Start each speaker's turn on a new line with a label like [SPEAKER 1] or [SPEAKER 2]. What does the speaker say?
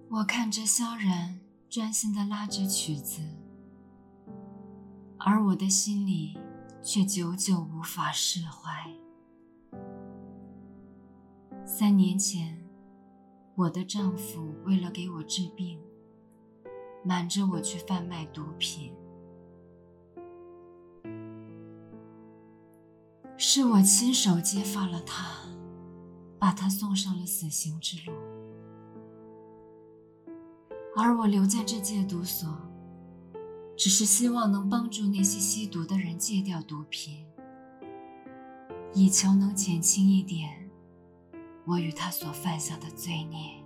[SPEAKER 1] 我看着萧然专心地拉着曲子，而我的心里却久久无法释怀。3年前，我的丈夫为了给我治病，瞒着我去贩卖毒品，是我亲手揭发了他，把他送上了死刑之路。而我留在这戒毒所，只是希望能帮助那些吸毒的人戒掉毒品，以求能减轻一点我与他所犯下的罪孽。